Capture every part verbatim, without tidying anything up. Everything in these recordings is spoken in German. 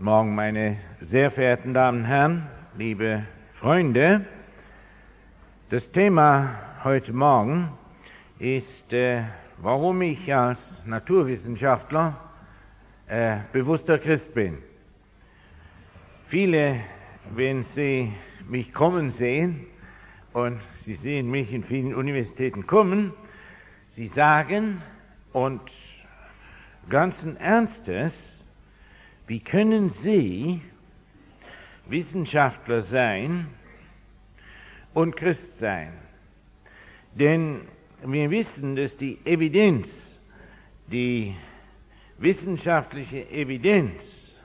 Guten Morgen, meine sehr verehrten Damen und Herren, liebe Freunde. Das Thema heute Morgen ist, äh, warum ich als Naturwissenschaftler äh, bewusster Christ bin. Viele, wenn sie mich kommen sehen, und sie sehen mich in vielen Universitäten kommen, sie sagen, und ganzen Ernstes, wie können Sie Wissenschaftler sein und Christ sein? Denn wir wissen, dass die Evidenz, die wissenschaftliche Evidenz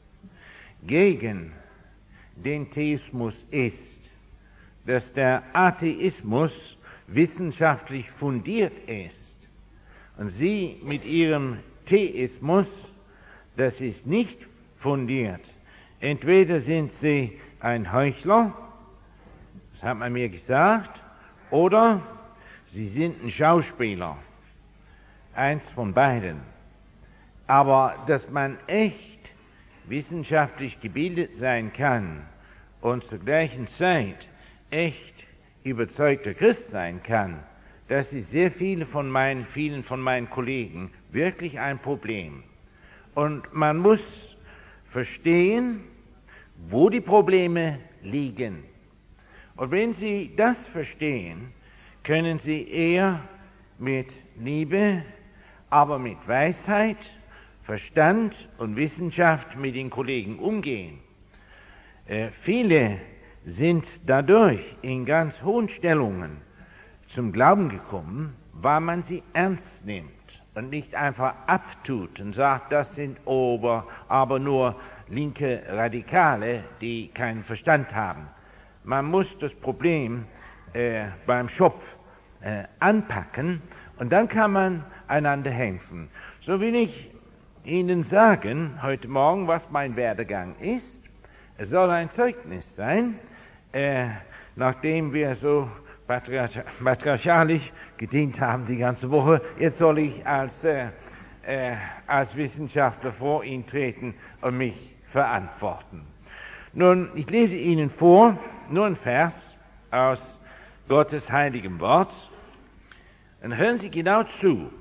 gegen den Theismus ist, dass der Atheismus wissenschaftlich fundiert ist und Sie mit Ihrem Theismus, das ist nicht fundiert. Entweder sind Sie ein Heuchler, das hat man mir gesagt, oder Sie sind ein Schauspieler. Eins von beiden. Aber dass man echt wissenschaftlich gebildet sein kann und zur gleichen Zeit echt überzeugter Christ sein kann, das ist sehr viele von meinen, vielen von meinen Kollegen wirklich ein Problem. Und man muss verstehen, wo die Probleme liegen. Und wenn Sie das verstehen, können Sie eher mit Liebe, aber mit Weisheit, Verstand und Wissenschaft mit den Kollegen umgehen. Äh, viele sind dadurch in ganz hohen Stellungen zum Glauben gekommen, weil man sie ernst nimmt und nicht einfach abtut und sagt, das sind Ober, aber nur linke Radikale, die keinen Verstand haben. Man muss das Problem äh, beim Schopf äh, anpacken und dann kann man einander helfen. So will ich Ihnen sagen heute Morgen, was mein Werdegang ist. Es soll ein Zeugnis sein, äh, nachdem wir so patriarch- patriarchalisch gedient haben die ganze Woche. Jetzt soll ich als, äh, äh, als Wissenschaftler vor ihn treten und mich verantworten. Nun, ich lese Ihnen vor, nur ein Vers aus Gottes heiligem Wort. Und hören Sie genau zu.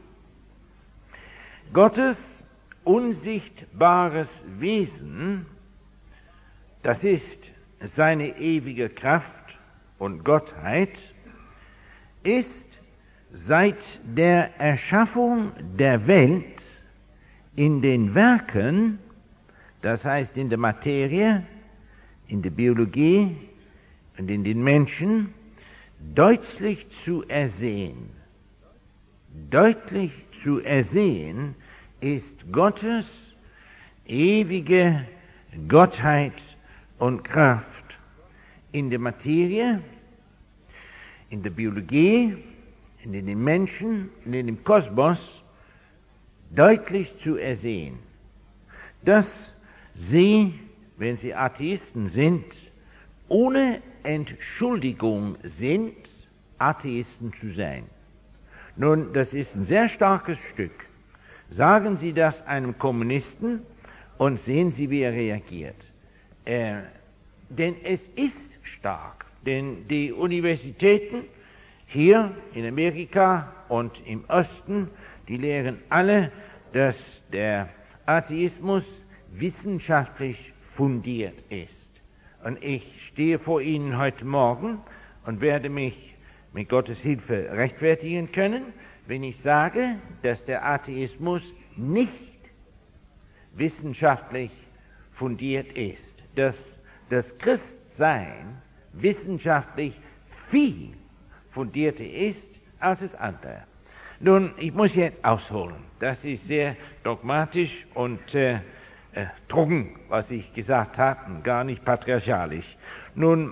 Gottes unsichtbares Wesen, das ist seine ewige Kraft und Gottheit, ist seit der Erschaffung der Welt in den Werken, das heißt in der Materie, in der Biologie und in den Menschen, deutlich zu ersehen. Deutlich zu ersehen ist Gottes ewige Gottheit und Kraft in der Materie, in der Biologie, in den Menschen, in dem Kosmos deutlich zu ersehen, dass sie, wenn sie Atheisten sind, ohne Entschuldigung sind, Atheisten zu sein. Nun, das ist ein sehr starkes Stück. Sagen Sie das einem Kommunisten und sehen Sie, wie er reagiert. Äh, denn es ist stark, denn die Universitäten hier in Amerika und im Osten, die lehren alle, dass der Atheismus wissenschaftlich fundiert ist. Und ich stehe vor Ihnen heute Morgen und werde mich mit Gottes Hilfe rechtfertigen können, wenn ich sage, dass der Atheismus nicht wissenschaftlich fundiert ist, dass das Christsein wissenschaftlich viel fundierter ist als das andere. Nun, ich muss jetzt ausholen. Das ist sehr dogmatisch und äh, äh, trocken, was ich gesagt habe, und gar nicht patriarchalisch. Nun,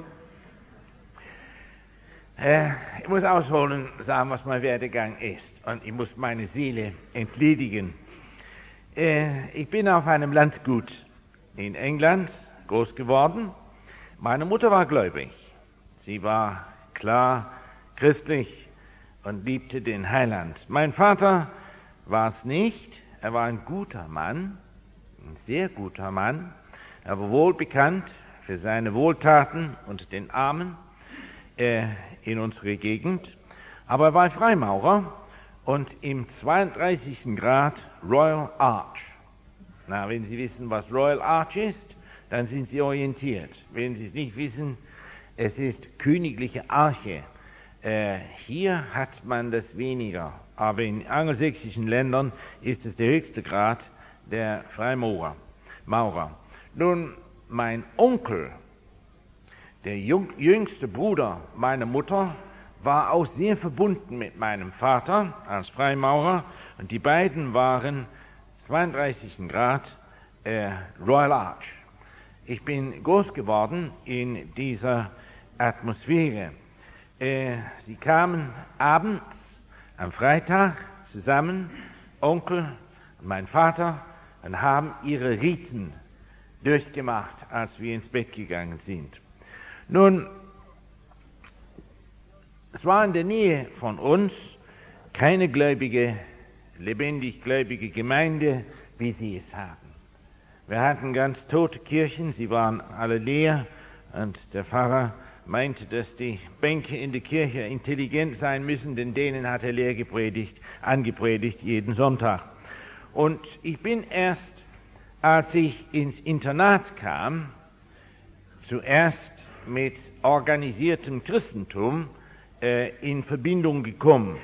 äh, ich muss ausholen, sagen, was mein Werdegang ist, und ich muss meine Seele entledigen. Äh, ich bin auf einem Landgut in England groß geworden. Meine Mutter war gläubig. Sie war klar christlich und liebte den Heiland. Mein Vater war es nicht. Er war ein guter Mann, ein sehr guter Mann, Er war wohl bekannt für seine Wohltaten unter den Armen äh, in unserer Gegend, aber er war Freimaurer und im zweiunddreißigsten Grad Royal Arch. Na, wenn Sie wissen, was Royal Arch ist, dann sind Sie orientiert. Wenn Sie es nicht wissen, es ist königliche Arche. Äh, hier hat man das weniger, aber in angelsächsischen Ländern ist es der höchste Grad der Freimaurer. Maurer. Nun, mein Onkel, der jung, jüngste Bruder meiner Mutter, war auch sehr verbunden mit meinem Vater als Freimaurer und die beiden waren zweiunddreißigsten Grad äh, Royal Arch. Ich bin groß geworden in dieser Atmosphäre. Äh, sie kamen abends am Freitag zusammen, Onkel und mein Vater, und haben ihre Riten durchgemacht, als wir ins Bett gegangen sind. Nun, es war in der Nähe von uns keine gläubige, lebendig gläubige Gemeinde, wie sie es haben. Wir hatten ganz tote Kirchen, sie waren alle leer und der Pfarrer meinte, dass die Bänke in der Kirche intelligent sein müssen, denn denen hat er leer gepredigt, angepredigt jeden Sonntag. Und ich bin erst, als ich ins Internat kam, zuerst mit organisiertem Christentum äh, in Verbindung gekommen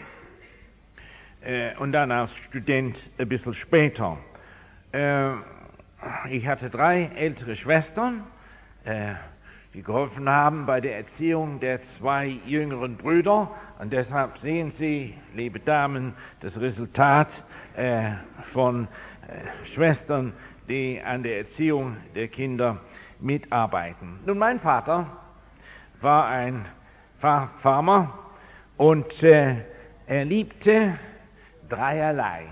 äh, und dann als Student ein bisschen später. Äh, ich hatte drei ältere Schwestern, äh, die geholfen haben bei der Erziehung der zwei jüngeren Brüder. Und deshalb sehen Sie, liebe Damen, das Resultat äh, von äh, Schwestern, die an der Erziehung der Kinder mitarbeiten. Nun, mein Vater war ein Far- Farmer und äh, er liebte dreierlei.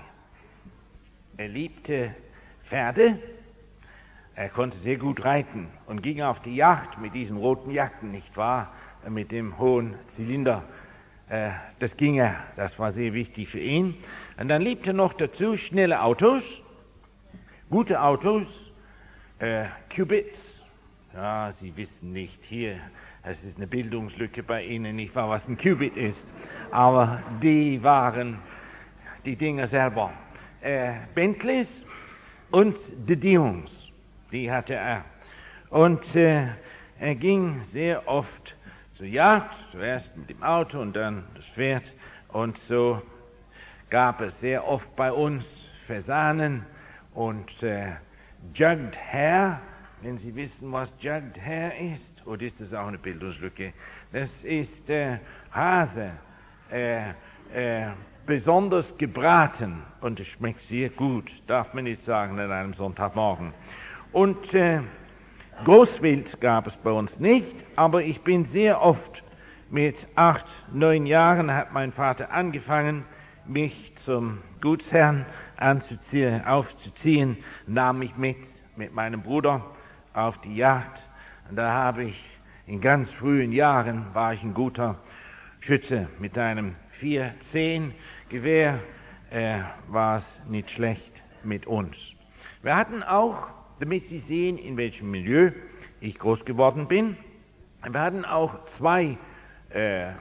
Er liebte Pferde. Er konnte sehr gut reiten und ging auf die Jagd mit diesen roten Jacken, nicht wahr, mit dem hohen Zylinder. Äh, das ging er, das war sehr wichtig für ihn. Und dann liebte er noch dazu schnelle Autos, gute Autos, äh, Cubits. Ja, Sie wissen nicht, hier, es ist eine Bildungslücke bei Ihnen, nicht wahr, was ein Cubit ist. Aber die waren die Dinger selber. Äh, Bentleys und De Dions. Die hatte er. Und äh, er ging sehr oft zur Jagd, zuerst mit dem Auto und dann das Pferd. Und so gab es sehr oft bei uns Fasanen und äh, Jugged Hare. Wenn Sie wissen, was Jugged Hare ist, oder ist das auch eine Bildungslücke? Das ist äh, Hase, äh, äh, besonders gebraten und es schmeckt sehr gut, darf man nicht sagen an einem Sonntagmorgen. Und äh, Großwild gab es bei uns nicht, aber ich bin sehr oft mit acht, neun Jahren, hat mein Vater angefangen, mich zum Gutsherrn anzuziehen, aufzuziehen, nahm mich mit, mit meinem Bruder auf die Jagd. Und da habe ich in ganz frühen Jahren, war ich ein guter Schütze mit einem vier zehn Gewehr, äh, war es nicht schlecht mit uns. Wir hatten auch, damit Sie sehen, in welchem Milieu ich groß geworden bin, wir hatten auch zwei äh,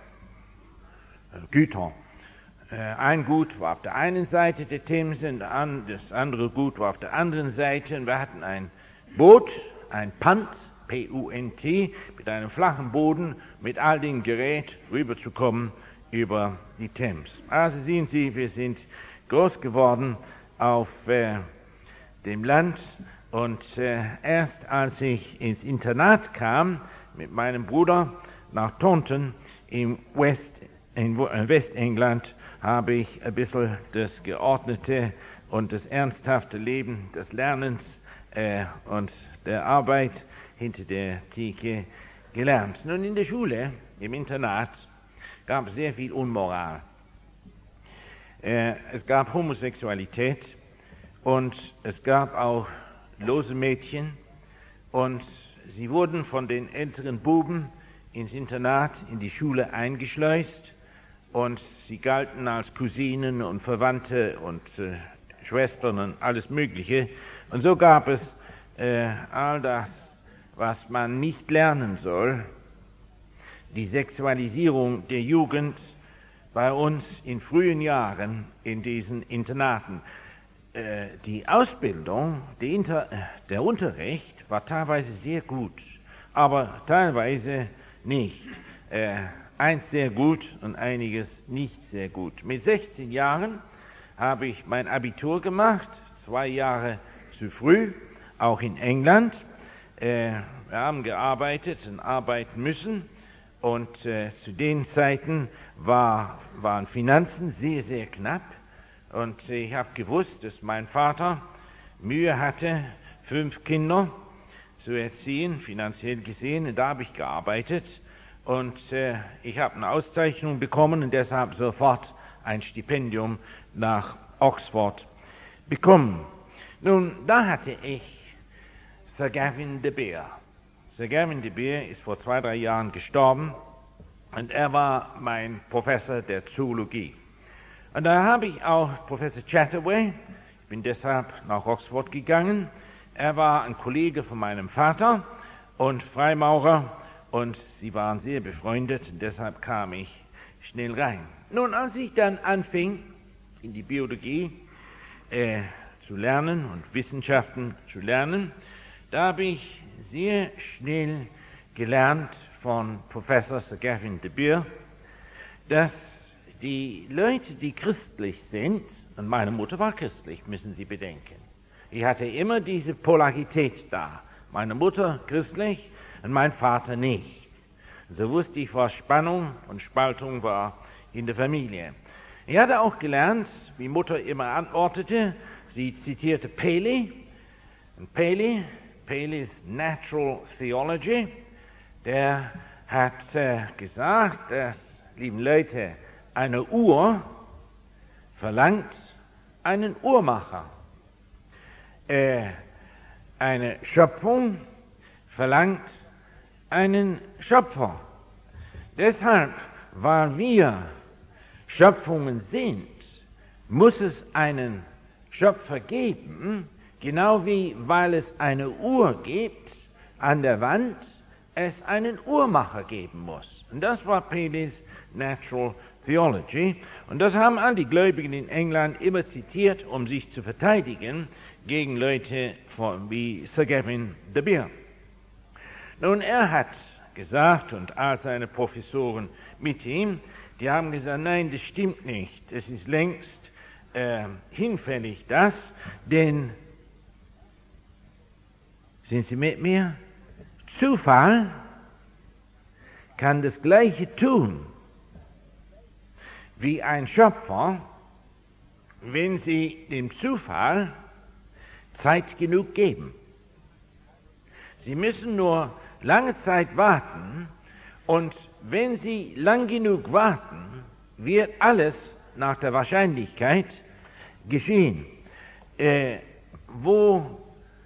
Güter. Äh, ein Gut war auf der einen Seite der Themse, und das andere Gut war auf der anderen Seite. Und wir hatten ein Boot, ein Punt, P U N T, mit einem flachen Boden, mit all dem Gerät rüberzukommen über die Thames. Also sehen Sie, wir sind groß geworden auf äh, dem Land. Und äh, erst als ich ins Internat kam mit meinem Bruder nach Taunton im West, in Westengland, habe ich ein bisschen das geordnete und das ernsthafte Leben des Lernens äh, und der Arbeit hinter der Theke gelernt. Nun, in der Schule, im Internat, gab es sehr viel Unmoral. Äh, es gab Homosexualität und es gab auch lose Mädchen und sie wurden von den älteren Buben ins Internat, in die Schule eingeschleust und sie galten als Cousinen und Verwandte und äh, Schwestern und alles Mögliche. Und so gab es äh, all das, was man nicht lernen soll, die Sexualisierung der Jugend bei uns in frühen Jahren in diesen Internaten. Äh, die Ausbildung, die Inter, der Unterricht war teilweise sehr gut, aber teilweise nicht. Äh, eins sehr gut und einiges nicht sehr gut. Mit sechzehn Jahren habe ich mein Abitur gemacht, zwei Jahre zu früh, auch in England. Äh, wir haben gearbeitet und arbeiten müssen und äh, zu den Zeiten war, waren Finanzen sehr, sehr knapp und äh, ich habe gewusst, dass mein Vater Mühe hatte, fünf Kinder zu erziehen, finanziell gesehen, und da habe ich gearbeitet und äh, ich habe eine Auszeichnung bekommen und deshalb sofort ein Stipendium nach Oxford bekommen. Nun, da hatte ich Sir Gavin de Beer. Sir Gavin de Beer ist vor zwei, drei Jahren gestorben und er war mein Professor der Zoologie. Und da habe ich auch Professor Chataway, ich bin deshalb nach Oxford gegangen, er war ein Kollege von meinem Vater und Freimaurer und sie waren sehr befreundet und deshalb kam ich schnell rein. Nun, als ich dann anfing, in die Biologie äh, zu lernen und Wissenschaften zu lernen, da habe ich sehr schnell gelernt von Professor Sir Gavin de Beer, dass die Leute, die christlich sind, und meine Mutter war christlich, müssen Sie bedenken. Ich hatte immer diese Polarität da. Meine Mutter christlich und mein Vater nicht. Und so wusste ich, was Spannung und Spaltung war in der Familie. Ich hatte auch gelernt, wie Mutter immer antwortete, sie zitierte Paley. Und Paley, Paley's Natural Theology, der hat äh, gesagt, dass, lieben Leute, eine Uhr verlangt einen Uhrmacher. Äh, eine Schöpfung verlangt einen Schöpfer. Deshalb, weil wir Schöpfungen sind, muss es einen Schöpfer geben, genau wie, weil es eine Uhr gibt an der Wand, es einen Uhrmacher geben muss. Und das war Paley's Natural Theology. Und das haben all die Gläubigen in England immer zitiert, um sich zu verteidigen gegen Leute von, wie Sir Gavin de Beer. Nun, er hat gesagt, und all seine Professoren mit ihm, die haben gesagt, nein, das stimmt nicht. Es ist längst äh, hinfällig, das, denn, sind Sie mit mir? Zufall kann das Gleiche tun wie ein Schöpfer, wenn Sie dem Zufall Zeit genug geben. Sie müssen nur lange Zeit warten, und wenn Sie lang genug warten, wird alles nach der Wahrscheinlichkeit geschehen. Äh, wo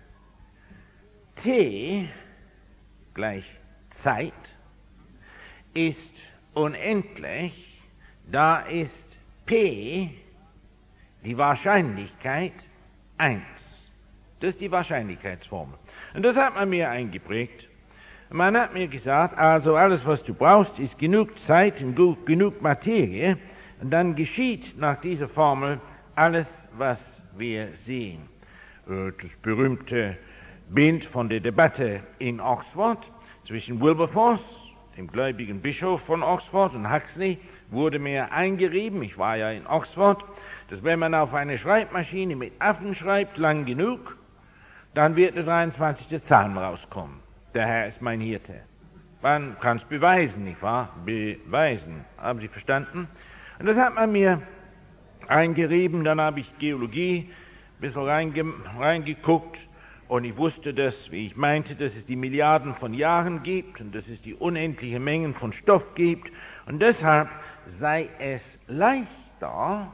T gleich Zeit ist unendlich, da ist P die Wahrscheinlichkeit eins. Das ist die Wahrscheinlichkeitsformel. Und das hat man mir eingeprägt. Man hat mir gesagt, also alles, was du brauchst, ist genug Zeit und genug Materie, und dann geschieht nach dieser Formel alles, was wir sehen. Das berühmte Bild von der Debatte in Oxford zwischen Wilberforce, dem gläubigen Bischof von Oxford, und Huxley, wurde mir eingerieben, ich war ja in Oxford, dass wenn man auf eine Schreibmaschine mit Affen schreibt, lang genug, dann wird der dreiundzwanzigste Psalm rauskommen. Der Herr ist mein Hirte. Man kann es beweisen, nicht wahr? Beweisen. Haben Sie verstanden? Und das hat man mir eingerieben. Dann habe ich Geologie ein bisschen reinge reingeguckt und ich wusste, dass, wie ich meinte, dass es die Milliarden von Jahren gibt und dass es die unendliche Mengen von Stoff gibt. Und deshalb sei es leichter,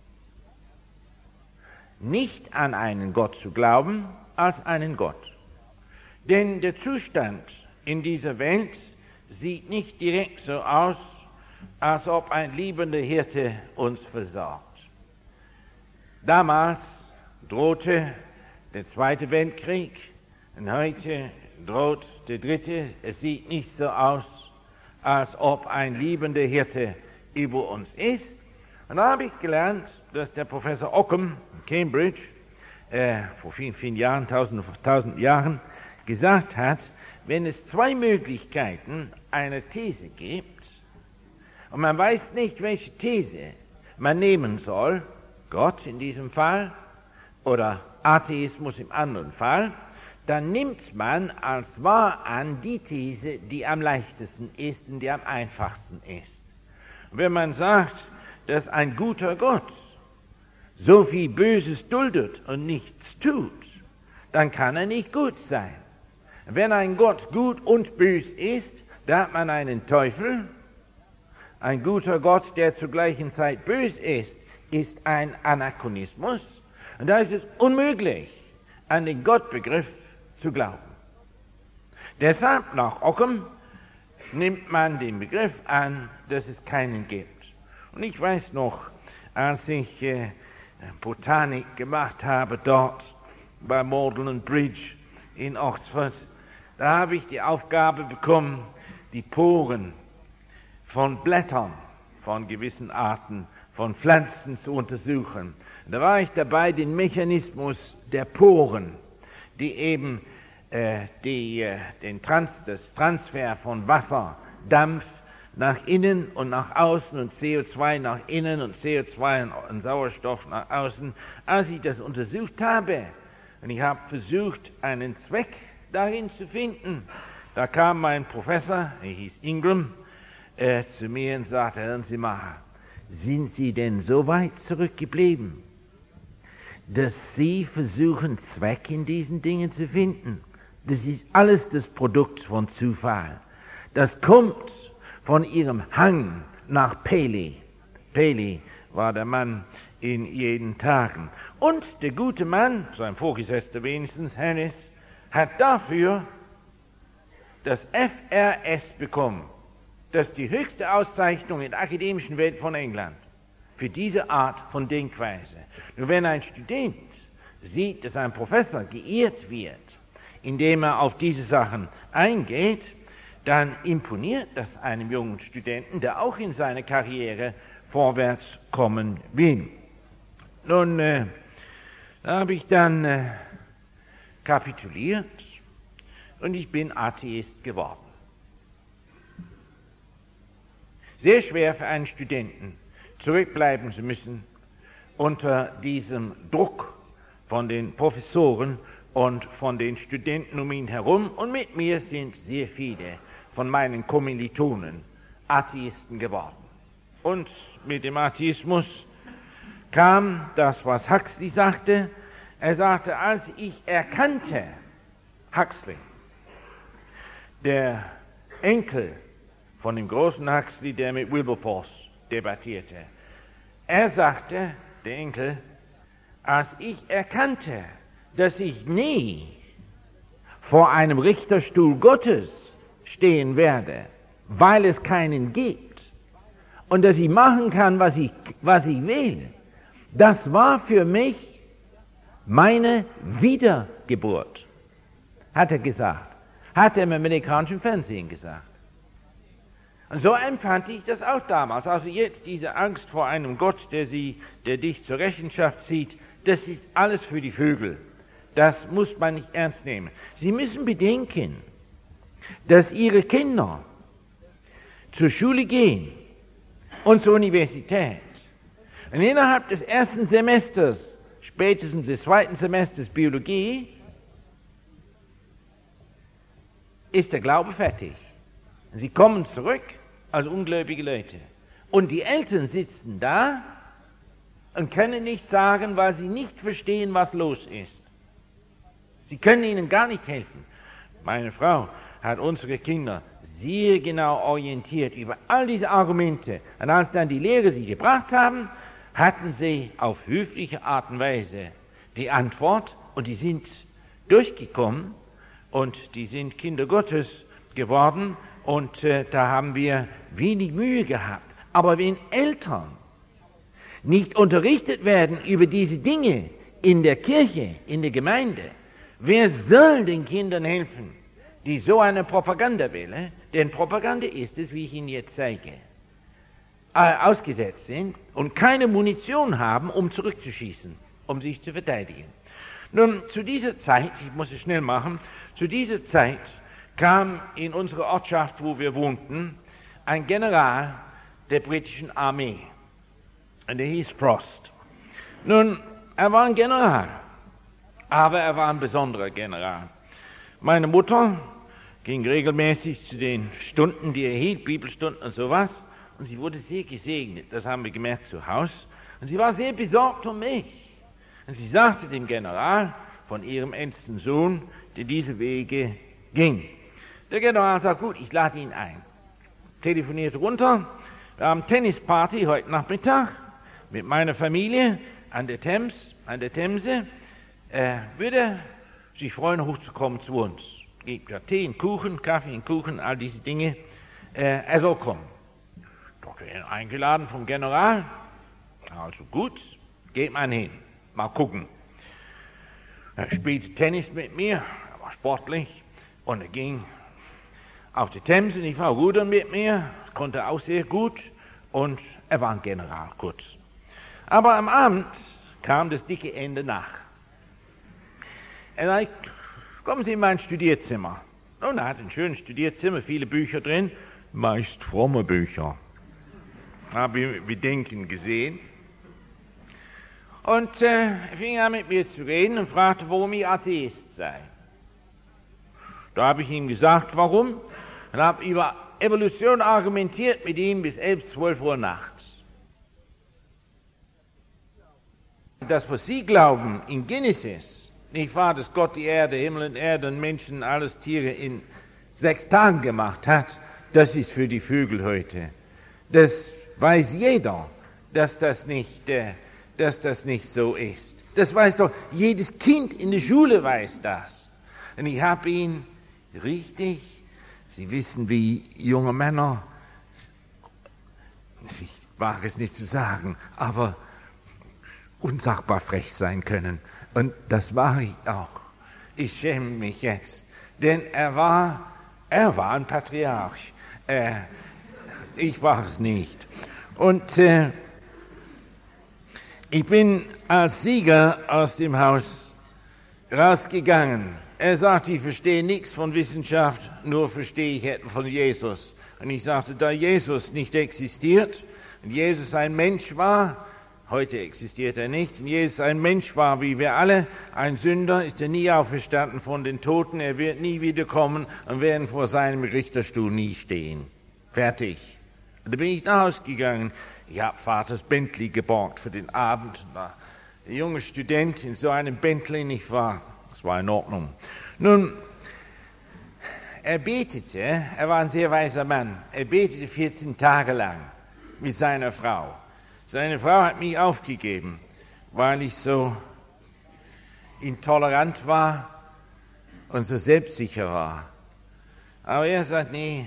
nicht an einen Gott zu glauben, als einen Gott. Denn der Zustand in dieser Welt sieht nicht direkt so aus, als ob ein liebender Hirte uns versorgt. Damals drohte der Zweite Weltkrieg, Und heute droht der dritte. Es sieht nicht so aus, als ob ein liebender Hirte über uns ist. Und da habe ich gelernt, dass der Professor Ockham in Cambridge äh, vor vielen, vielen Jahren, tausend, tausend Jahren, gesagt hat, wenn es zwei Möglichkeiten einer These gibt und man weiß nicht, welche These man nehmen soll, Gott in diesem Fall oder Atheismus im anderen Fall, dann nimmt man als wahr an die These, die am leichtesten ist und die am einfachsten ist. Und wenn man sagt, dass ein guter Gott so viel Böses duldet und nichts tut, dann kann er nicht gut sein. Wenn ein Gott gut und bös ist, da hat man einen Teufel. Ein guter Gott, der zur gleichen Zeit bös ist, ist ein Anachronismus. Und da ist es unmöglich, an den Gottbegriff zu glauben. Deshalb, nach Ockham, nimmt man den Begriff an, dass es keinen gibt. Und ich weiß noch, als ich äh, Botanik gemacht habe dort bei Magdalen Bridge in Oxford, da habe ich die Aufgabe bekommen, die Poren von Blättern von gewissen Arten von Pflanzen zu untersuchen. Da war ich dabei, den Mechanismus der Poren, die eben äh, die, äh, den Trans, das Transfer von Wasser, Dampf nach innen und nach außen und C O zwei nach innen und C O zwei und Sauerstoff nach außen, als ich das untersucht habe und ich habe versucht, einen Zweck darin zu finden, da kam mein Professor, er hieß Ingram, äh, zu mir und sagte, hören Sie mal, sind Sie denn so weit zurückgeblieben, dass Sie versuchen, Zweck in diesen Dingen zu finden? Das ist alles das Produkt von Zufall. Das kommt von Ihrem Hang nach Paley. Paley war der Mann in jeden Tagen. Und der gute Mann, sein Vorgesetzter wenigstens, Harris, hat dafür das F R S bekommen. Das ist die höchste Auszeichnung in der akademischen Welt von England für diese Art von Denkweise. Nur wenn ein Student sieht, dass ein Professor geehrt wird, indem er auf diese Sachen eingeht, dann imponiert das einem jungen Studenten, der auch in seiner Karriere vorwärts kommen will. Nun, äh, da habe ich dann äh, kapituliert und ich bin Atheist geworden. Sehr schwer für einen Studenten, zurückbleiben zu müssen unter diesem Druck von den Professoren und von den Studenten um ihn herum. Und mit mir sind sehr viele von meinen Kommilitonen Atheisten geworden. Und mit dem Atheismus kam das, was Huxley sagte. Er sagte, als ich erkannte, Huxley, der Enkel von dem großen Huxley, der mit Wilberforce debattierte, er sagte, der Enkel, als ich erkannte, dass ich nie vor einem Richterstuhl Gottes stehen werde, weil es keinen gibt, und dass ich machen kann, was ich, was ich will, das war für mich meine Wiedergeburt, hat er gesagt, hat er im amerikanischen Fernsehen gesagt. Und so empfand ich das auch damals. Also jetzt diese Angst vor einem Gott, der sie, der dich zur Rechenschaft zieht, das ist alles für die Vögel. Das muss man nicht ernst nehmen. Sie müssen bedenken, dass Ihre Kinder zur Schule gehen und zur Universität. Und innerhalb des ersten Semesters, spätestens des zweiten Semesters Biologie, ist der Glaube fertig. Sie kommen zurück als ungläubige Leute. Und die Eltern sitzen da und können nicht sagen, weil sie nicht verstehen, was los ist. Sie können ihnen gar nicht helfen. Meine Frau hat unsere Kinder sehr genau orientiert über all diese Argumente. Und als dann die Lehrer sie gebracht haben, hatten sie auf höfliche Art und Weise die Antwort und die sind durchgekommen und die sind Kinder Gottes geworden. Und äh, da haben wir wenig Mühe gehabt. Aber wenn Eltern nicht unterrichtet werden über diese Dinge in der Kirche, in der Gemeinde, wer soll den Kindern helfen, die so eine Propaganda wählen? Denn Propaganda ist es, wie ich Ihnen jetzt zeige, äh, ausgesetzt sind und keine Munition haben, um zurückzuschießen, um sich zu verteidigen. Nun, zu dieser Zeit, ich muss es schnell machen, zu dieser Zeit kam in unsere Ortschaft, wo wir wohnten, ein General der britischen Armee. Und der hieß Frost. Nun, er war ein General, aber er war ein besonderer General. Meine Mutter ging regelmäßig zu den Stunden, die er hielt, Bibelstunden und sowas, und sie wurde sehr gesegnet, das haben wir gemerkt zu Hause. Und sie war sehr besorgt um mich. Und sie sagte dem General von ihrem ältesten Sohn, der diese Wege ging. Der General sagt, gut, ich lade ihn ein. Telefoniert runter, wir haben Tennisparty heute Nachmittag mit meiner Familie an der Thames, an der Themse. Äh, würde sich freuen, hochzukommen zu uns. Gibt ja Tee und Kuchen, Kaffee und Kuchen, all diese Dinge. Äh, er soll kommen. Dort werden eingeladen vom General. Also gut, geht man hin. Mal gucken. Er spielte Tennis mit mir, er war sportlich und er ging auf die Themse, ich war rudern mit mir, konnte auch sehr gut und er war ein General, kurz. Aber am Abend kam das dicke Ende nach. Er sagte, kommen Sie in mein Studierzimmer. Und er hat ein schönes Studierzimmer, viele Bücher drin, meist fromme Bücher. Habe ich mit Bedenken gesehen. Und äh, er fing an mit mir zu reden und fragte, warum ich Atheist sei. Da habe ich ihm gesagt, warum. Und habe über Evolution argumentiert mit ihm bis elf, zwölf Uhr nachts. Das, was Sie glauben in Genesis, nicht wahr, dass Gott die Erde, Himmel und Erde und Menschen, alles Tiere in sechs Tagen gemacht hat, das ist für die Vögel heute. Das weiß jeder, dass das nicht, äh, dass das nicht so ist. Das weiß doch, jedes Kind in der Schule weiß das. Und ich habe ihn richtig, Sie wissen, wie junge Männer, ich wage es nicht zu sagen, aber unsagbar frech sein können. Und das war ich auch. Ich schäme mich jetzt, denn er war, er war ein Patriarch. Äh, ich war es nicht. Und äh, ich bin als Sieger aus dem Haus rausgegangen. Er sagte, ich verstehe nichts von Wissenschaft, nur verstehe ich etwas von Jesus. Und ich sagte, da Jesus nicht existiert und Jesus ein Mensch war, heute existiert er nicht, und Jesus ein Mensch war wie wir alle, ein Sünder, ist er nie auferstanden von den Toten, er wird nie wiederkommen und werden vor seinem Richterstuhl nie stehen. Fertig. Und da bin ich nach Hause gegangen. Ich habe Vaters Bentley geborgt für den Abend. War ein junger Student in so einem Bentley, nicht wahr? Das war in Ordnung. Nun, er betete, er war ein sehr weiser Mann, er betete vierzehn Tage lang mit seiner Frau. Seine Frau hat mich aufgegeben, weil ich so intolerant war und so selbstsicher war. Aber er sagt, nee,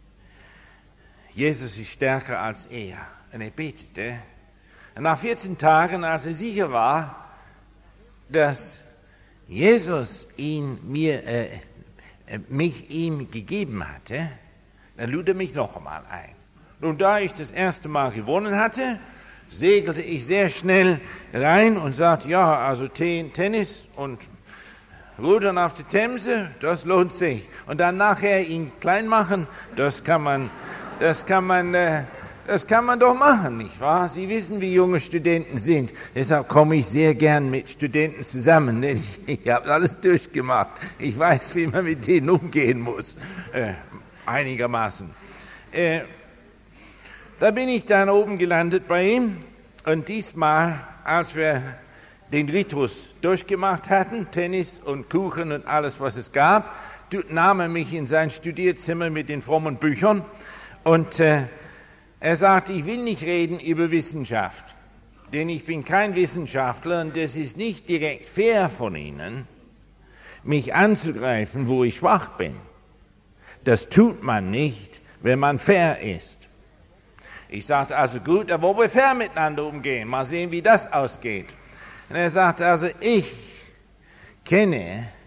Jesus ist stärker als er. Und er betete. Und nach vierzehn Tagen, als er sicher war, dass Jesus ihn mir, äh, mich ihm gegeben hatte, dann lud er mich noch einmal ein. Und da ich das erste Mal gewonnen hatte, segelte ich sehr schnell rein und sagte, ja, also Tennis und Rudern auf der Themse, das lohnt sich. Und dann nachher ihn klein machen, das kann man, das kann man, äh, das kann man doch machen, nicht wahr? Sie wissen, wie junge Studenten sind. Deshalb komme ich sehr gern mit Studenten zusammen, denn ich, ich habe alles durchgemacht. Ich weiß, wie man mit denen umgehen muss, äh, einigermaßen. Äh, da bin ich dann oben gelandet bei ihm und diesmal, als wir den Ritus durchgemacht hatten, Tennis und Kuchen und alles, was es gab, nahm er mich in sein Studierzimmer mit den frommen Büchern und äh, er sagte, ich will nicht reden über Wissenschaft, denn ich bin kein Wissenschaftler und es ist nicht direkt fair von Ihnen, mich anzugreifen, wo ich schwach bin. Das tut man nicht, wenn man fair ist. Ich sagte, also gut, da wollen wir fair miteinander umgehen, mal sehen, wie das ausgeht. Und er sagte, also ich kenne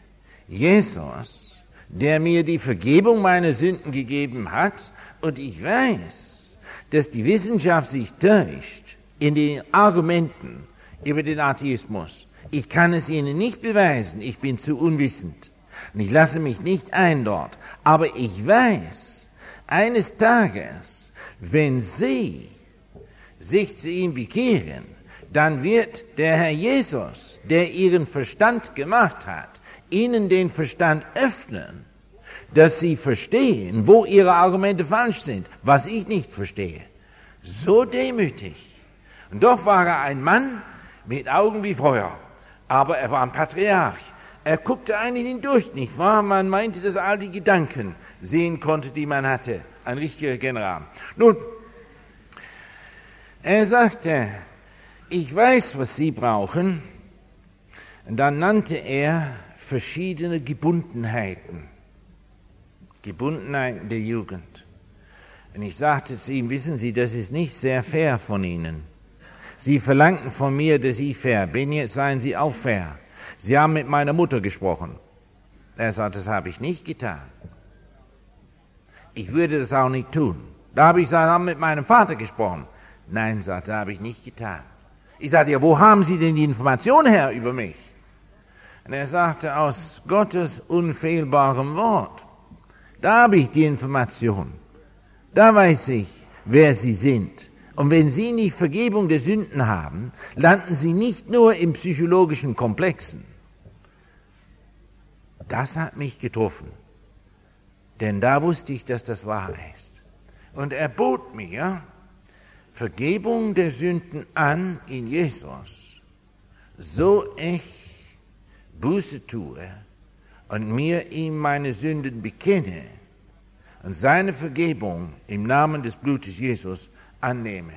Jesus, der mir die Vergebung meiner Sünden gegeben hat, und ich weiß, dass die Wissenschaft sich täuscht in den Argumenten über den Atheismus. Ich kann es Ihnen nicht beweisen, ich bin zu unwissend und ich lasse mich nicht ein dort. Aber ich weiß, eines Tages, wenn Sie sich zu ihm bekehren, dann wird der Herr Jesus, der Ihren Verstand gemacht hat, Ihnen den Verstand öffnen, dass Sie verstehen, wo Ihre Argumente falsch sind, was ich nicht verstehe. So demütig. Und doch war er ein Mann mit Augen wie Feuer, aber er war ein Patriarch. Er guckte einen hindurch, nicht wahr? Man meinte, dass er all die Gedanken sehen konnte, die man hatte. Ein richtiger General. Nun, er sagte, ich weiß, was Sie brauchen. Und dann nannte er verschiedene Gebundenheiten. Gebundenheiten der Jugend. Und ich sagte zu ihm, wissen Sie, das ist nicht sehr fair von Ihnen. Sie verlangten von mir, dass ich fair bin, jetzt seien Sie auch fair. Sie haben mit meiner Mutter gesprochen. Er sagt, das habe ich nicht getan. Ich würde das auch nicht tun. Da habe ich gesagt, Sie haben mit meinem Vater gesprochen. Nein, sagt er, habe ich nicht getan. Ich sagte, ja, wo haben Sie denn die Information her über mich? Und er sagte, aus Gottes unfehlbarem Wort. Da habe ich die Information. Da weiß ich, wer Sie sind. Und wenn Sie nicht Vergebung der Sünden haben, landen Sie nicht nur in psychologischen Komplexen. Das hat mich getroffen. Denn da wusste ich, dass das wahr ist. Und er bot mir Vergebung der Sünden an in Jesus, so ich Buße tue und mir ihm meine Sünden bekenne und seine Vergebung im Namen des Blutes Jesus annehme.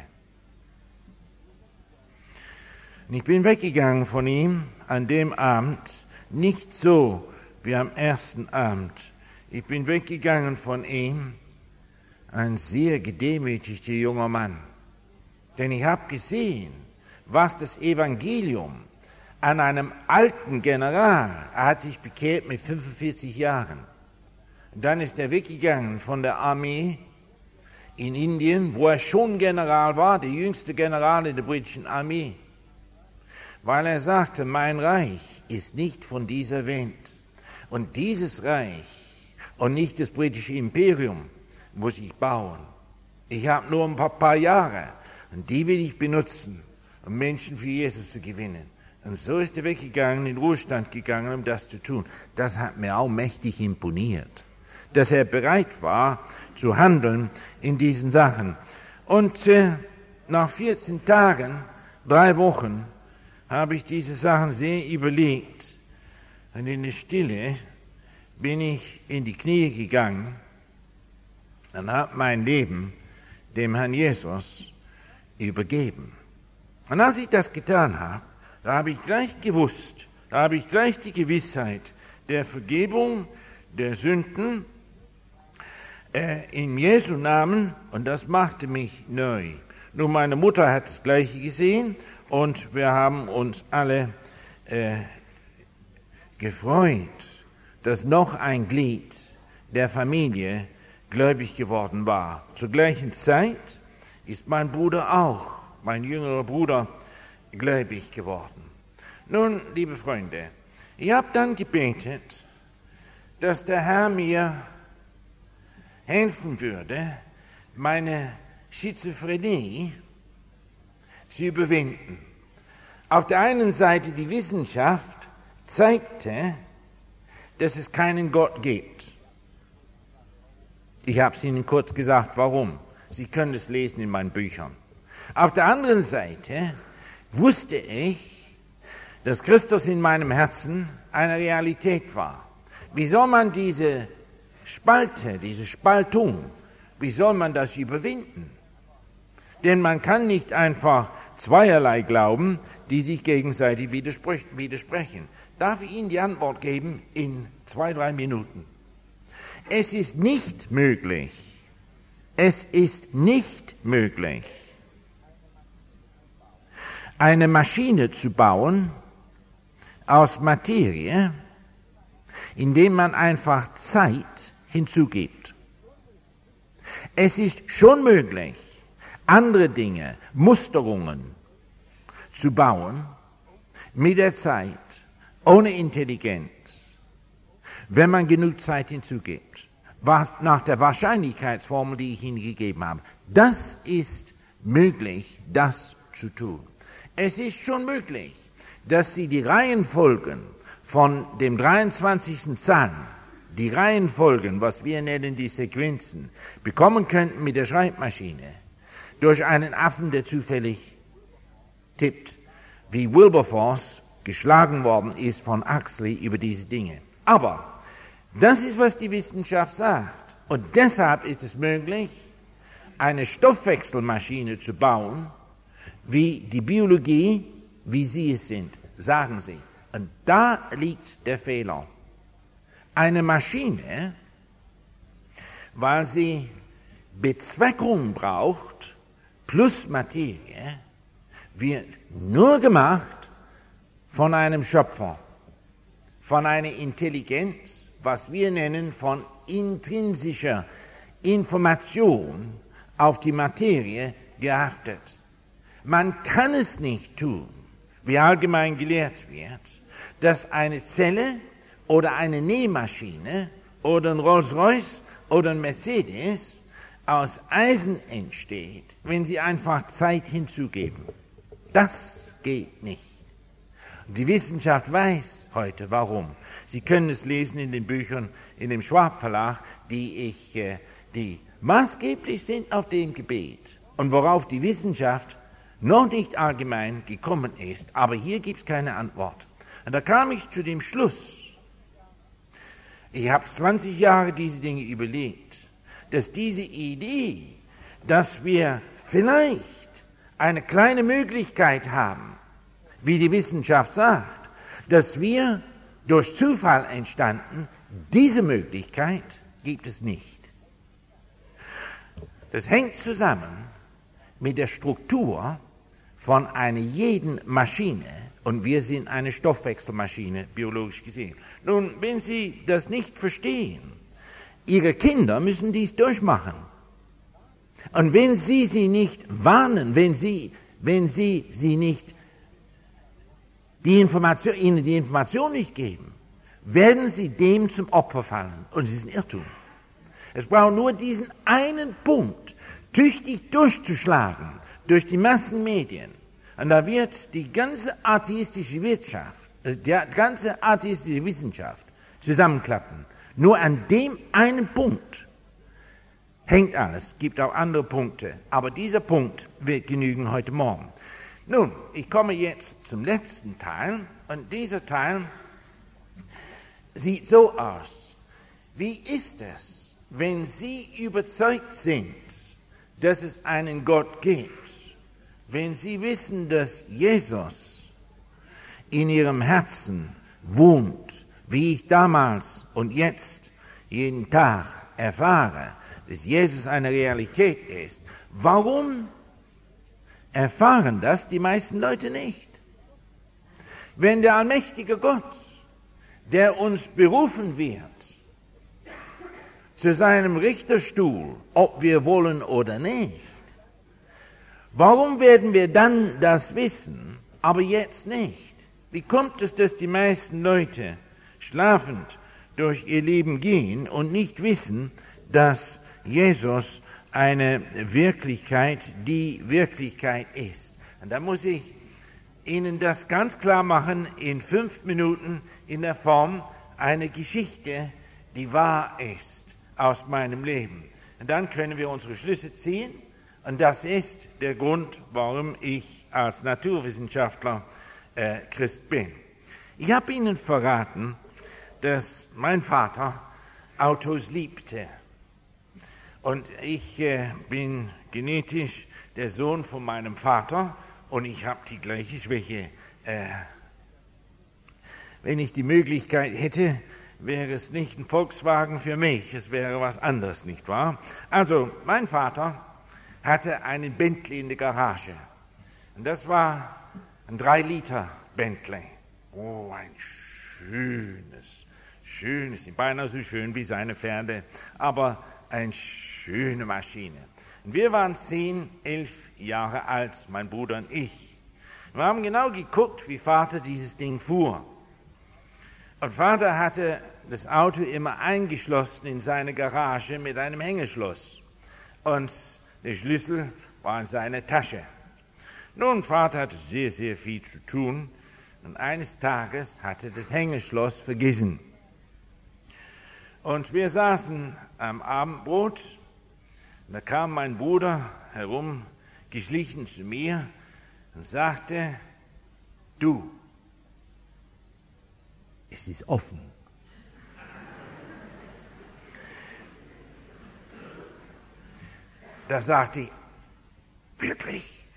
Und ich bin weggegangen von ihm an dem Abend, nicht so wie am ersten Abend. Ich bin weggegangen von ihm, ein sehr gedemütigter junger Mann. Denn ich habe gesehen, was das Evangelium an einem alten General, er hat sich bekehrt mit fünfundvierzig Jahren. Und dann ist er weggegangen von der Armee in Indien, wo er schon General war, der jüngste General in der britischen Armee. Weil er sagte, mein Reich ist nicht von dieser Welt. Und dieses Reich und nicht das britische Imperium muss ich bauen. Ich habe nur ein paar, paar Jahre und die will ich benutzen, um Menschen für Jesus zu gewinnen. Und so ist er weggegangen, in Ruhestand gegangen, um das zu tun. Das hat mir auch mächtig imponiert, dass er bereit war zu handeln in diesen Sachen. Und äh, nach vierzehn Tagen, drei Wochen, habe ich diese Sachen sehr überlegt. Und in der Stille bin ich in die Knie gegangen und habe mein Leben dem Herrn Jesus übergeben. Und als ich das getan habe, da habe ich gleich gewusst, da habe ich gleich die Gewissheit der Vergebung der Sünden äh, in Jesu Namen, und das machte mich neu. Nun, meine Mutter hat das Gleiche gesehen und wir haben uns alle äh, gefreut, dass noch ein Glied der Familie gläubig geworden war. Zur gleichen Zeit ist mein Bruder auch, mein jüngerer Bruder, gläubig geworden. Nun, liebe Freunde, ich habe dann gebetet, dass der Herr mir helfen würde, meine Schizophrenie zu überwinden. Auf der einen Seite die Wissenschaft zeigte, dass es keinen Gott gibt. Ich habe es Ihnen kurz gesagt, warum. Sie können es lesen in meinen Büchern. Auf der anderen Seite wusste ich, dass Christus in meinem Herzen eine Realität war. Wie soll man diese Spalte, diese Spaltung, wie soll man das überwinden? Denn man kann nicht einfach zweierlei glauben, die sich gegenseitig widersprechen. Darf ich Ihnen die Antwort geben in zwei, drei Minuten? Es ist nicht möglich, es ist nicht möglich, eine Maschine zu bauen aus Materie, indem man einfach Zeit hinzugibt. Es ist schon möglich, andere Dinge, Musterungen zu bauen mit der Zeit, ohne Intelligenz, wenn man genug Zeit hinzugibt. Nach der Wahrscheinlichkeitsformel, die ich Ihnen gegeben habe. Das ist möglich, das zu tun. Es ist schon möglich, dass Sie die Reihenfolgen von dem dreiundzwanzigsten Psalm, die Reihenfolgen, was wir nennen die Sequenzen, bekommen könnten mit der Schreibmaschine, durch einen Affen, der zufällig tippt, wie Wilberforce geschlagen worden ist von Huxley über diese Dinge. Aber das ist, was die Wissenschaft sagt. Und deshalb ist es möglich, eine Stoffwechselmaschine zu bauen, wie die Biologie, wie Sie es sind, sagen Sie. Und da liegt der Fehler. Eine Maschine, weil sie Bezweckung braucht, plus Materie, wird nur gemacht von einem Schöpfer, von einer Intelligenz, was wir nennen von intrinsischer Information auf die Materie gehaftet. Man kann es nicht tun, wie allgemein gelehrt wird, dass eine Zelle oder eine Nähmaschine oder ein Rolls-Royce oder ein Mercedes aus Eisen entsteht, wenn Sie einfach Zeit hinzugeben. Das geht nicht. Die Wissenschaft weiß heute, warum. Sie können es lesen in den Büchern in dem Schwab Verlag, die, ich, die maßgeblich sind auf dem Gebiet und worauf die Wissenschaft noch nicht allgemein gekommen ist. Aber hier gibt es keine Antwort. Und da kam ich zu dem Schluss, ich habe zwanzig Jahre diese Dinge überlegt, dass diese Idee, dass wir vielleicht eine kleine Möglichkeit haben, wie die Wissenschaft sagt, dass wir durch Zufall entstanden, diese Möglichkeit gibt es nicht. Das hängt zusammen mit der Struktur von einer jeden Maschine, und wir sind eine Stoffwechselmaschine, biologisch gesehen. Nun, wenn Sie das nicht verstehen, Ihre Kinder müssen dies durchmachen. Und wenn Sie sie nicht warnen, wenn Sie, wenn Sie sie nicht die Information, ihnen die Information nicht geben, werden sie dem zum Opfer fallen. Und es ist ein Irrtum. Es braucht nur diesen einen Punkt tüchtig durchzuschlagen durch die Massenmedien. Und da wird die ganze atheistische Wirtschaft, die ganze atheistische Wissenschaft zusammenklappen. Nur an dem einen Punkt hängt alles. Es gibt auch andere Punkte. Aber dieser Punkt wird genügen heute Morgen. Nun, ich komme jetzt zum letzten Teil, und dieser Teil sieht so aus. Wie ist es, wenn Sie überzeugt sind, dass es einen Gott gibt, wenn Sie wissen, dass Jesus in Ihrem Herzen wohnt, wie ich damals und jetzt jeden Tag erfahre, dass Jesus eine Realität ist, warum erfahren das die meisten Leute nicht? Wenn der allmächtige Gott, der uns berufen wird, zu seinem Richterstuhl, ob wir wollen oder nicht, warum werden wir dann das wissen, aber jetzt nicht? Wie kommt es, dass die meisten Leute schlafend durch ihr Leben gehen und nicht wissen, dass Jesus eine Wirklichkeit, die Wirklichkeit ist? Und da muss ich Ihnen das ganz klar machen in fünf Minuten in der Form einer Geschichte, die wahr ist aus meinem Leben. Und dann können wir unsere Schlüsse ziehen. Und das ist der Grund, warum ich als Naturwissenschaftler äh, Christ bin. Ich habe Ihnen verraten, dass mein Vater Autos liebte. Und ich äh, bin genetisch der Sohn von meinem Vater und ich habe die gleiche Schwäche. Äh, wenn ich die Möglichkeit hätte, wäre es nicht ein Volkswagen für mich, es wäre was anderes, nicht wahr? Also, mein Vater hatte einen Bentley in der Garage. Und das war ein drei Liter Bentley. Oh, ein schönes, schön, ist beinahe so schön wie seine Pferde, aber eine schöne Maschine. Und wir waren zehn, elf Jahre alt, mein Bruder und ich. Wir haben genau geguckt, wie Vater dieses Ding fuhr. Und Vater hatte das Auto immer eingeschlossen in seine Garage mit einem Hängeschloss. Und der Schlüssel war in seiner Tasche. Nun, Vater hatte sehr, sehr viel zu tun. Und eines Tages hatte das Hängeschloss vergessen. Und wir saßen am Abendbrot. Und da kam mein Bruder herumgeschlichen zu mir und sagte, du, es ist offen. Da sagte ich, wirklich?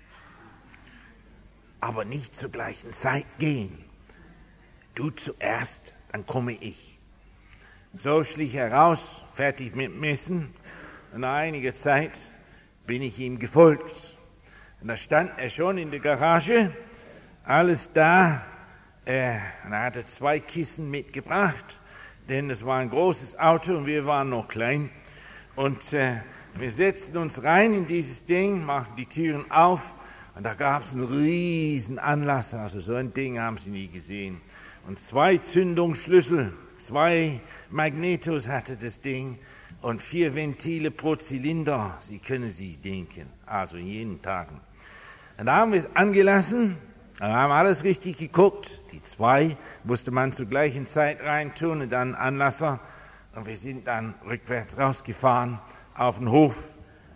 Aber nicht zur gleichen Zeit gehen. Du zuerst, dann komme ich. So schlich er raus, fertig mit Messen. Und nach einiger Zeit bin ich ihm gefolgt. Und da stand er schon in der Garage, alles da. Äh, und er hatte zwei Kissen mitgebracht, denn es war ein großes Auto und wir waren noch klein. Und äh, wir setzten uns rein in dieses Ding, machten die Türen auf und da gab es einen riesen Anlasser. Also so ein Ding haben Sie nie gesehen. Und zwei Zündungsschlüssel, zwei Magnetos hatte das Ding und vier Ventile pro Zylinder. Sie können sich denken, also jeden Tag. Und da haben wir es angelassen, wir haben alles richtig geguckt. Die zwei musste man zur gleichen Zeit reintun und dann Anlasser. Und wir sind dann rückwärts rausgefahren auf den Hof.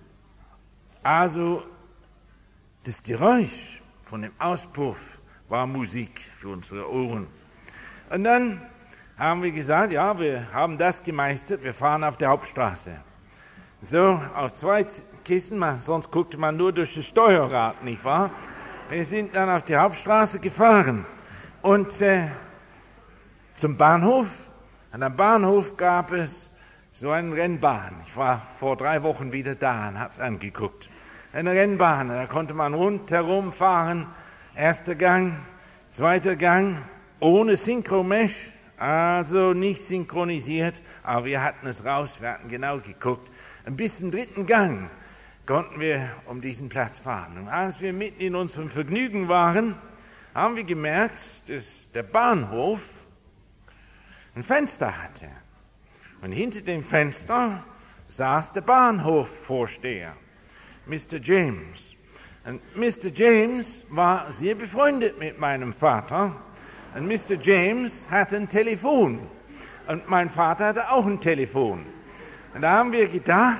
Also das Geräusch von dem Auspuff war Musik für unsere Ohren. Und dann haben wir gesagt, ja, wir haben das gemeistert, wir fahren auf der Hauptstraße. So, auf zwei Kissen, sonst guckte man nur durch das Steuerrad, nicht wahr? Wir sind dann auf die Hauptstraße gefahren und äh, zum Bahnhof. An der Bahnhof gab es so eine Rennbahn. Ich war vor drei Wochen wieder da und habe es angeguckt. Eine Rennbahn, da konnte man rundherum fahren. Erster Gang, zweiter Gang, ohne Synchromesh, also nicht synchronisiert, aber wir hatten es raus, wir hatten genau geguckt. Bis zum dritten Gang konnten wir um diesen Platz fahren. Und als wir mitten in unserem Vergnügen waren, haben wir gemerkt, dass der Bahnhof ein Fenster hatte. Und hinter dem Fenster saß der Bahnhofvorsteher, Mister James. Und Mister James war sehr befreundet mit meinem Vater. Und Mister James hatte ein Telefon. Und mein Vater hatte auch ein Telefon. Und da haben wir gedacht,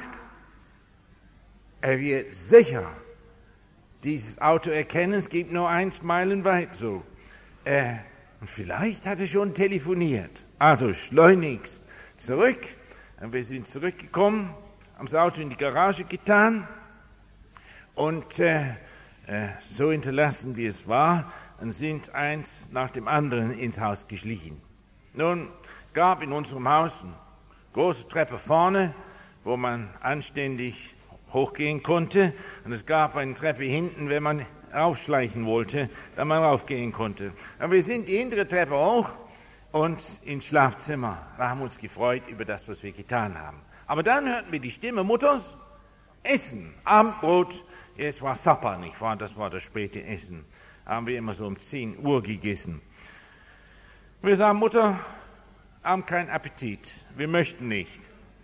er wird sicher dieses Auto erkennen, es gibt nur eins meilenweit so. Äh, und vielleicht hat er schon telefoniert. Also schleunigst zurück. Und wir sind zurückgekommen, haben das Auto in die Garage getan und äh, äh, so hinterlassen, wie es war, und sind eins nach dem anderen ins Haus geschlichen. Nun, es gab in unserem Haus eine große Treppe vorne, wo man anständig hochgehen konnte, und es gab eine Treppe hinten, wenn man raufschleichen wollte, da man raufgehen konnte. Und wir sind die hintere Treppe hoch und ins Schlafzimmer. Wir haben uns gefreut über das, was wir getan haben. Aber dann hörten wir die Stimme Mutters, Essen, Abendbrot, es war Supper, nicht wahr? Das war das späte Essen. Haben wir immer so um zehn Uhr gegessen. Wir sagen, Mutter, haben keinen Appetit, wir möchten nicht.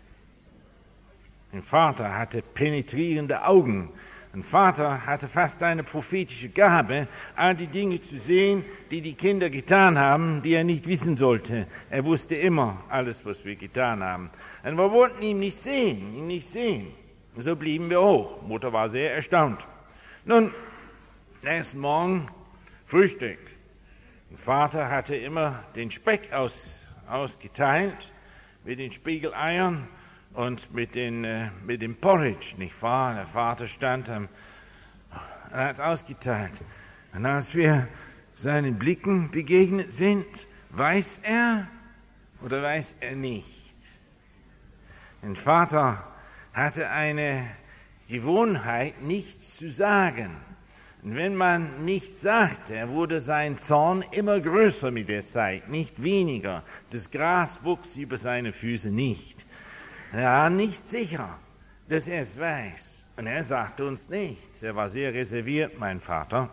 Mein Vater hatte penetrierende Augen. Mein Vater hatte fast eine prophetische Gabe, all die Dinge zu sehen, die die Kinder getan haben, die er nicht wissen sollte. Er wusste immer alles, was wir getan haben. Und wir wollten ihn nicht sehen, ihn nicht sehen. Und so blieben wir hoch. Mutter war sehr erstaunt. Nun, nächsten Morgen Frühstück. Mein Vater hatte immer den Speck aus, ausgeteilt mit den Spiegeleiern und mit, den, äh, mit dem Porridge, nicht wahr? Der Vater stand am, er hat es ausgeteilt. Und als wir seinen Blicken begegnet sind, weiß er oder weiß er nicht? Mein Vater hatte eine Gewohnheit, nichts zu sagen. Und wenn man nichts sagte, wurde sein Zorn immer größer mit der Zeit, nicht weniger. Das Gras wuchs über seine Füße nicht. Er war nicht sicher, dass er es weiß. Und er sagte uns nichts. Er war sehr reserviert, mein Vater.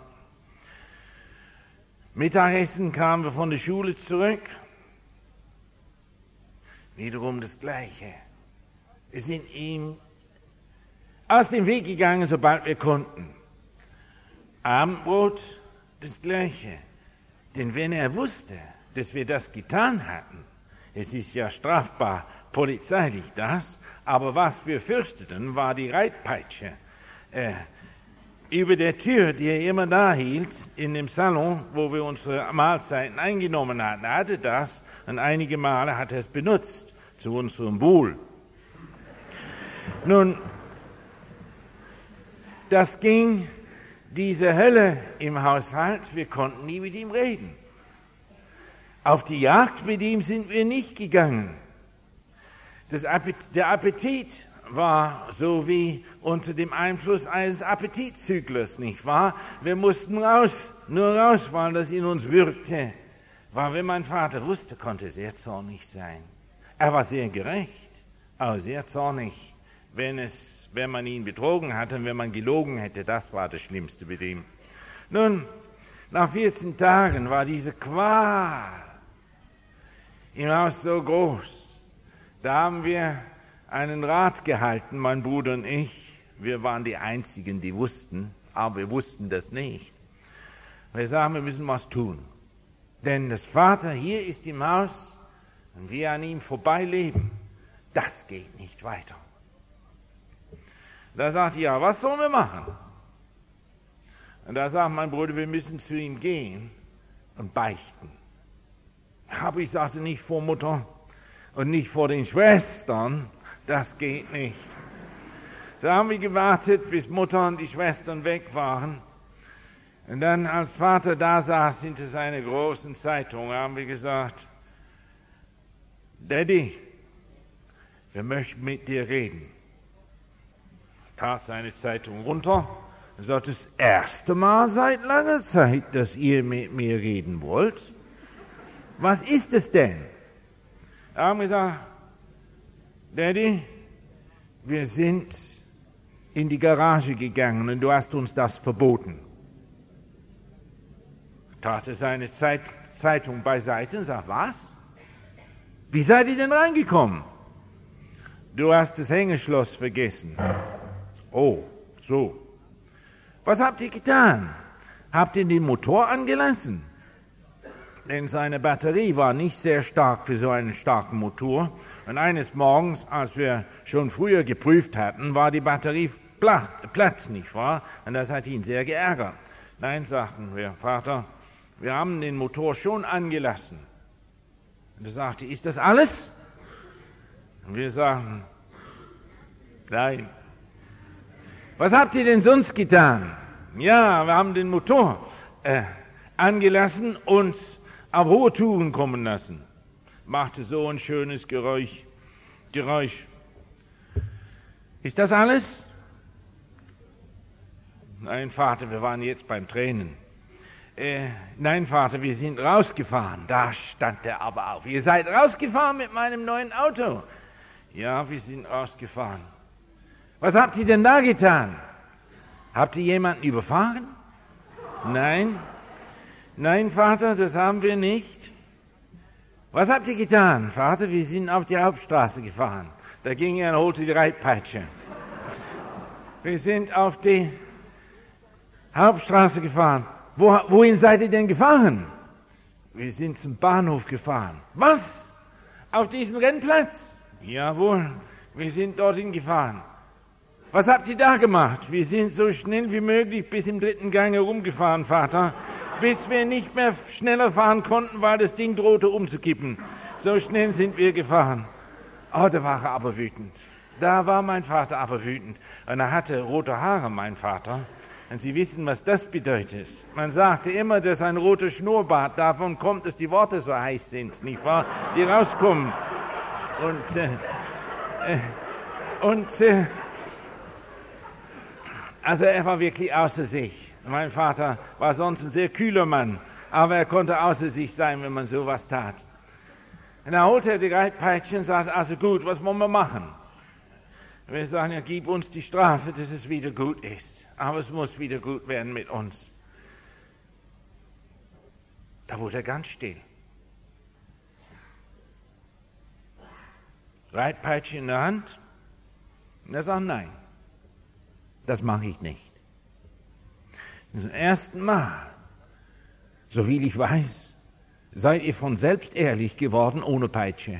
Mittagessen kamen wir von der Schule zurück. Wiederum das Gleiche. Wir sind ihm aus dem Weg gegangen, sobald wir konnten. Abendbrot, das Gleiche. Denn wenn er wusste, dass wir das getan hatten, es ist ja strafbar, polizeilich das, aber was wir fürchteten, war die Reitpeitsche. Äh, über der Tür, die er immer da hielt, in dem Salon, wo wir unsere Mahlzeiten eingenommen hatten, er hatte das und einige Male hat er es benutzt, zu unserem Wohl. Nun, das ging, diese Hölle im Haushalt, wir konnten nie mit ihm reden. Auf die Jagd mit ihm sind wir nicht gegangen. Das Appetit, der Appetit war so wie unter dem Einfluss eines Appetitzyklus, nicht wahr? Wir mussten raus, nur raus, weil das in uns wirkte. Weil wenn mein Vater wusste, konnte er sehr zornig sein. Er war sehr gerecht, aber sehr zornig. Wenn, es, wenn man ihn betrogen hatte und wenn man gelogen hätte, das war das Schlimmste mit ihm. Nun, nach vierzehn Tagen war diese Qual im Haus so groß. Da haben wir einen Rat gehalten, mein Bruder und ich. Wir waren die Einzigen, die wussten, aber wir wussten das nicht. Wir sagen, wir müssen was tun. Denn das Vater hier ist im Haus und wir an ihm vorbeileben. Das geht nicht weiter. Da sagt er, ja, was sollen wir machen? Und da sagt mein Bruder, wir müssen zu ihm gehen und beichten. Aber ich sagte, nicht vor Mutter und nicht vor den Schwestern, das geht nicht. So haben wir gewartet, bis Mutter und die Schwestern weg waren. Und dann, als Vater da saß hinter seiner großen Zeitung, haben wir gesagt, Daddy, wir möchten mit dir reden. Tat seine Zeitung runter und sagte, das erste Mal seit langer Zeit, dass ihr mit mir reden wollt. Was ist es denn? Wir haben gesagt, Daddy, wir sind in die Garage gegangen und du hast uns das verboten. Tat seine Zeit, Zeitung beiseite und sagt, was? Wie seid ihr denn reingekommen? Du hast das Hängeschloss vergessen. Oh, so. Was habt ihr getan? Habt ihr den Motor angelassen? Denn seine Batterie war nicht sehr stark für so einen starken Motor. Und eines Morgens, als wir schon früher geprüft hatten, war die Batterie platt, platt, nicht wahr? Und das hat ihn sehr geärgert. Nein, sagten wir, Vater, wir haben den Motor schon angelassen. Und er sagte, ist das alles? Und wir sagten, nein. Was habt ihr denn sonst getan? Ja, wir haben den Motor äh, angelassen und auf hohe Touren kommen lassen. Machte so ein schönes Geräusch. Geräusch. Ist das alles? Nein, Vater, wir waren jetzt beim Tränen. Äh, nein, Vater, wir sind rausgefahren. Da stand er aber auf. Ihr seid rausgefahren mit meinem neuen Auto. Ja, wir sind rausgefahren. Was habt ihr denn da getan? Habt ihr jemanden überfahren? Nein. Nein, Vater, das haben wir nicht. Was habt ihr getan? Vater, wir sind auf die Hauptstraße gefahren. Da ging er und holte die Reitpeitsche. Wir sind auf die Hauptstraße gefahren. Wo, wohin seid ihr denn gefahren? Wir sind zum Bahnhof gefahren. Was? Auf diesen Rennplatz? Jawohl, wir sind dorthin gefahren. Was habt ihr da gemacht? Wir sind so schnell wie möglich bis im dritten Gang herumgefahren, Vater, bis wir nicht mehr schneller fahren konnten, weil das Ding drohte umzukippen. So schnell sind wir gefahren. Oh, da war er aber wütend. Da war mein Vater aber wütend. Und er hatte rote Haare, mein Vater. Und Sie wissen, was das bedeutet. Man sagte immer, dass ein roter Schnurrbart davon kommt, dass die Worte so heiß sind, nicht wahr? Die rauskommen. Und, äh, äh, und, äh, also er war wirklich außer sich. Mein Vater war sonst ein sehr kühler Mann, aber er konnte außer sich sein, wenn man sowas tat. Und er holte die Reitpeitsche und sagte, also gut, was wollen wir machen? Wir sagen, ja, gib uns die Strafe, dass es wieder gut ist. Aber es muss wieder gut werden mit uns. Da wurde er ganz still. Reitpeitsche in der Hand. Und er sagt, nein, das mache ich nicht. Das ist zum ersten Mal, so viel ich weiß, seid ihr von selbst ehrlich geworden ohne Peitsche.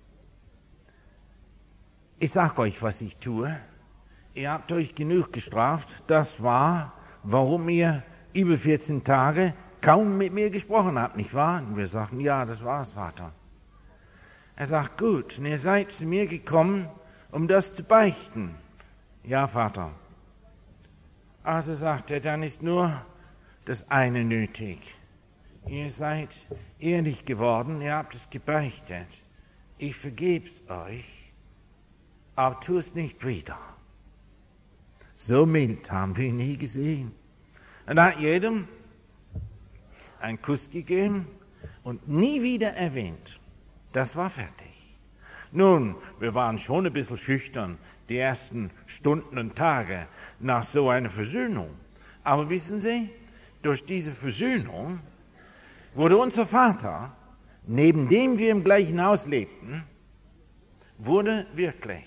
Ich sage euch, was ich tue. Ihr habt euch genug gestraft. Das war, warum ihr über vierzehn Tage kaum mit mir gesprochen habt, nicht wahr? Und wir sagten, ja, das war's, Vater. Er sagt, gut, und ihr seid zu mir gekommen, um das zu beichten. Ja, Vater. Also sagt er, dann ist nur das eine nötig. Ihr seid ehrlich geworden, ihr habt es gebeichtet. Ich vergeb's euch, aber tu es nicht wieder. So mild haben wir ihn nie gesehen. Und er hat jedem einen Kuss gegeben und nie wieder erwähnt. Das war fertig. Nun, wir waren schon ein bisschen schüchtern, die ersten Stunden und Tage nach so einer Versöhnung. Aber wissen Sie, durch diese Versöhnung wurde unser Vater, neben dem wir im gleichen Haus lebten, wurde wirklich.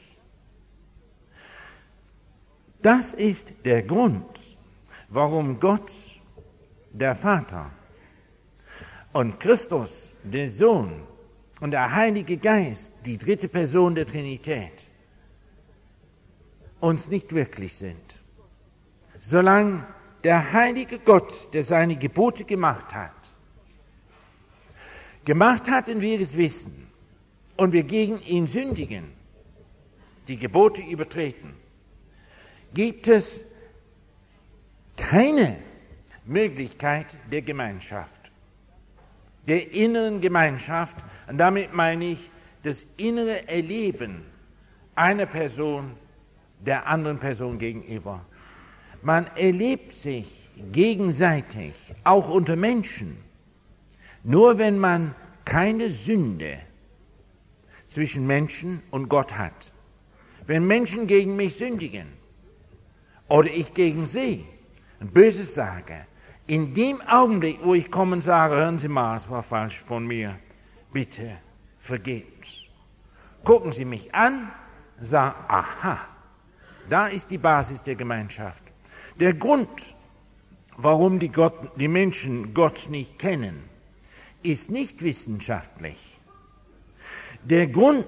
Das ist der Grund, warum Gott, der Vater, und Christus, der Sohn, und der Heilige Geist, die dritte Person der Trinität, uns nicht wirklich sind. Solange der heilige Gott, der seine Gebote gemacht hat, gemacht hat und wir es wissen, und wir gegen ihn sündigen, die Gebote übertreten, gibt es keine Möglichkeit der Gemeinschaft, der inneren Gemeinschaft, und damit meine ich das innere Erleben einer Person der anderen Person gegenüber. Man erlebt sich gegenseitig, auch unter Menschen, nur wenn man keine Sünde zwischen Menschen und Gott hat. Wenn Menschen gegen mich sündigen oder ich gegen sie ein Böses sage, in dem Augenblick, wo ich komme und sage, hören Sie mal, es war falsch von mir, bitte vergebens. Gucken Sie mich an, sagen, aha, da ist die Basis der Gemeinschaft. Der Grund, warum die, Gott, die Menschen Gott nicht kennen, ist nicht wissenschaftlich. Der Grund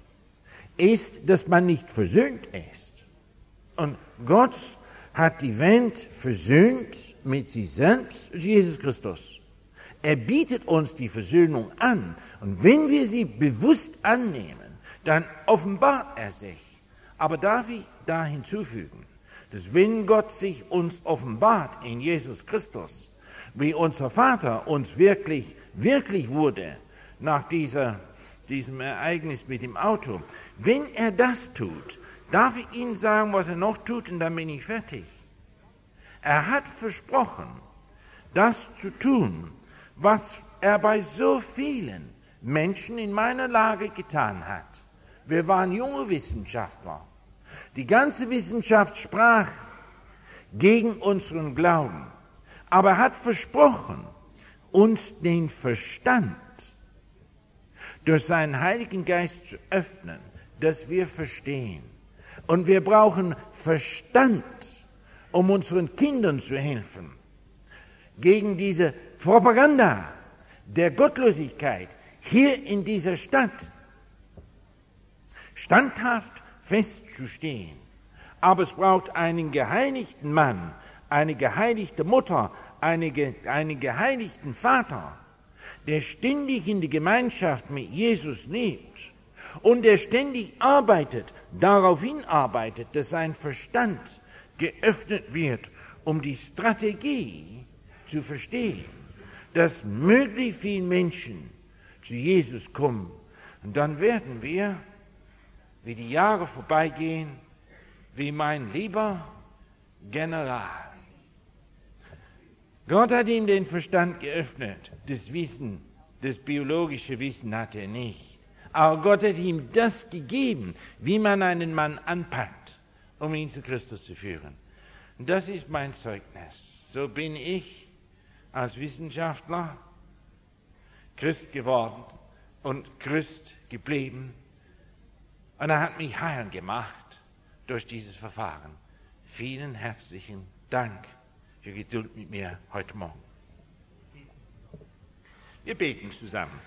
ist, dass man nicht versöhnt ist. Und Gott hat die Welt versöhnt mit sich selbst, Jesus Christus. Er bietet uns die Versöhnung an. Und wenn wir sie bewusst annehmen, dann offenbart er sich. Aber darf ich da hinzufügen, dass wenn Gott sich uns offenbart in Jesus Christus, wie unser Vater uns wirklich, wirklich wurde nach dieser, diesem Ereignis mit dem Auto, wenn er das tut, darf ich Ihnen sagen, was er noch tut, und dann bin ich fertig. Er hat versprochen, das zu tun, was er bei so vielen Menschen in meiner Lage getan hat. Wir waren junge Wissenschaftler. Die ganze Wissenschaft sprach gegen unseren Glauben. Aber er hat versprochen, uns den Verstand durch seinen Heiligen Geist zu öffnen, dass wir verstehen. Und wir brauchen Verstand, um unseren Kindern zu helfen. Gegen diese Propaganda der Gottlosigkeit hier in dieser Stadt standhaft festzustehen. Aber es braucht einen geheiligten Mann, eine geheiligte Mutter, eine, einen geheiligten Vater, der ständig in der Gemeinschaft mit Jesus lebt und der ständig arbeitet, darauf hinarbeitet, dass sein Verstand geöffnet wird, um die Strategie zu verstehen, dass möglichst viele Menschen zu Jesus kommen. Und dann werden wir, wie die Jahre vorbeigehen, wie mein lieber General, Gott hat ihm den Verstand geöffnet. Das Wissen, das biologische Wissen hatte er nicht. Aber Gott hat ihm das gegeben, wie man einen Mann anpackt, um ihn zu Christus zu führen. Und das ist mein Zeugnis. So bin ich als Wissenschaftler Christ geworden und Christ geblieben. Und er hat mich heil gemacht durch dieses Verfahren. Vielen herzlichen Dank für Geduld mit mir heute Morgen. Wir beten zusammen.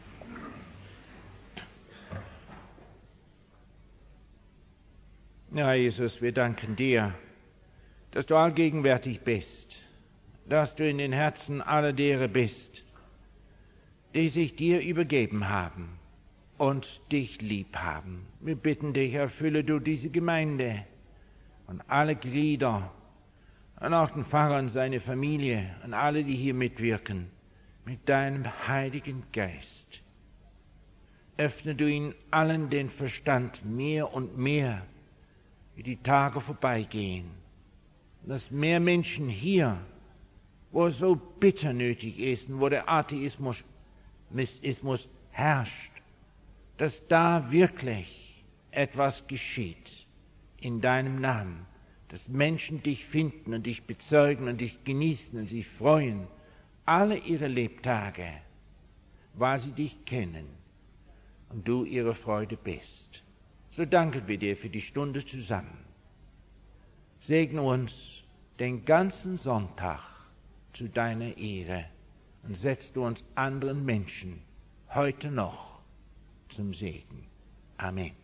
Ja, Jesus, wir danken dir, dass du allgegenwärtig bist, dass du in den Herzen aller derer bist, die sich dir übergeben haben und dich lieb haben. Wir bitten dich, erfülle du diese Gemeinde und alle Glieder und auch den Pfarrer und seine Familie und alle, die hier mitwirken, mit deinem Heiligen Geist. Öffne du ihnen allen den Verstand mehr und mehr, wie die Tage vorbeigehen, dass mehr Menschen hier, wo es so bitter nötig ist und wo der Atheismus Ismus herrscht, dass da wirklich etwas geschieht in deinem Namen, dass Menschen dich finden und dich bezeugen und dich genießen und sich freuen, alle ihre Lebtage, weil sie dich kennen und du ihre Freude bist. So danken wir dir für die Stunde zusammen. Segne uns den ganzen Sonntag zu deiner Ehre und setz du uns anderen Menschen heute noch zum Segen. Amen.